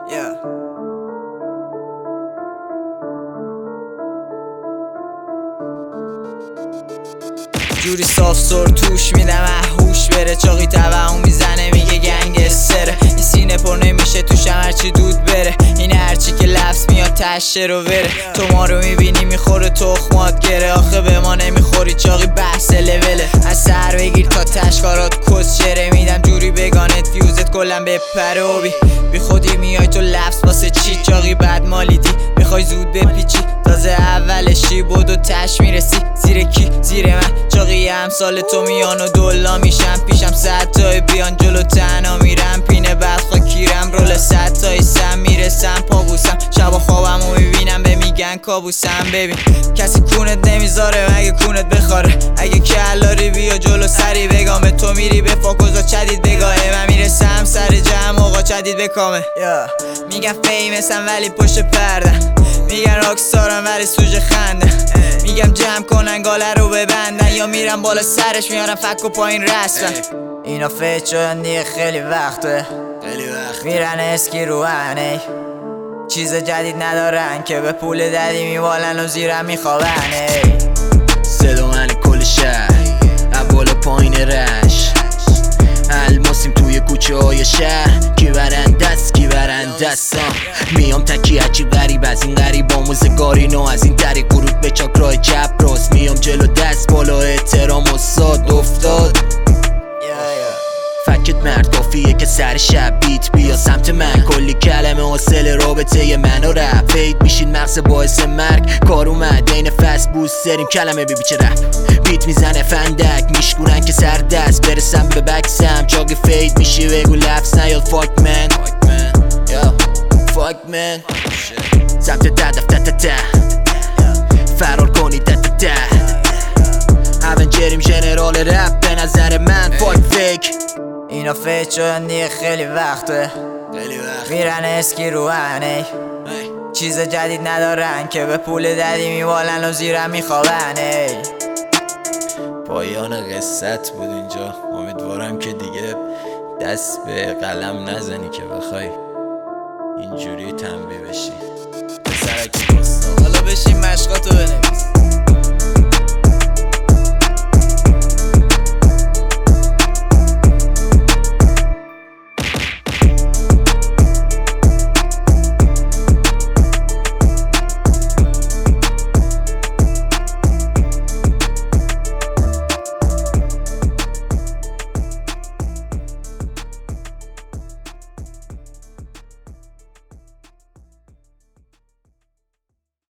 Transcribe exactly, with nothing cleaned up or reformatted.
yeah. جوری صاف سر توش میدم هوش بره، چاقی توهم میزنه میگه گنگستره. این سینه پر نمیشه توشم هرچی دود بره، این هرچی که لفظ میاد تشه رو بره. تو ما رو میبینی میخوره تخمات گره، آخه به ما نمیخوری چاقی بحث لوله. از سر بگیر تا تشکارات کس چره، میدم جوری بگانت فیوزت کلم بپره و بی بی خودی میای تو لفظ واسه چی؟ چاقی بد مالیدی میخوای زود بپیچی، تازه اولشی بود و تش میرسی. زیر کی؟ زیر من. چاقی امثال تو میان و دولا میشم پیشم، صد تای بیان جلو تنها میرم، پینه بدخوا کیرم رول صد تای سم میرسم پابوسم. شبا خوابم و میبینم به میگن کابوسم. ببین کسی کونت نمیذاره مگه کونت بخاره، اگه کلاری بیا جلو سری بگام به تو میری به فاکوزا چدید بگاهه. من میرسم سر جمع آقا چدید بکامه. yeah. میگن فیمسم ولی پشت پردن، میگن راکستارم ولی سوژه خنده. میگم جمع کنن گاله رو ببندن، یا میرم بالا سرش میارم فک و پایین رسمن. اینا فیت شدن دیگه خیلی وقته، خیلی وقت میرن اسکی رو هنه، چیز جدید ندارن که به پول ددی میوالن و زیرم میخوابن. صدا من کل شهر اول پایین رش، الماسیم توی کوچه های شهر، کی برن دست کی برن دست. میام تکی عجیب غریب از این غریب آموزگاری نو، از این طریق ورود به چاکرای چپ راست، میام جلو دست بالا احترام استاد افتاد. فکت مردافیه که سر شب بیت بیا سمت من، کلی کلمه حاصل رابطه من و رپ، فید میشین مغز باعث مرگ. کار اومد این فست بوست داریم کلمه بی بیچه رپ، بیت میزنه فندک میشکونن که سر دست برسم به بکسم. چاقی فید میشی بگو لفظ نیاد فاک من، فاک من سمت تدف تتته فرار کنی تتته. اونجریم جنرال رپ به نظر من، فاک فیک. اینا فیت شدن دیگه خیلی وقته، خیلی وقت میرن اسکی رو هنه، چیز جدید ندارن که به پول ددی میوالن و زیرم میخوابن. پایان قصت بود اینجا، امیدوارم که دیگه دست به قلم نزنی که بخوای اینجوری تنبیه بشی. حالا بشین مشقاتو بنویس.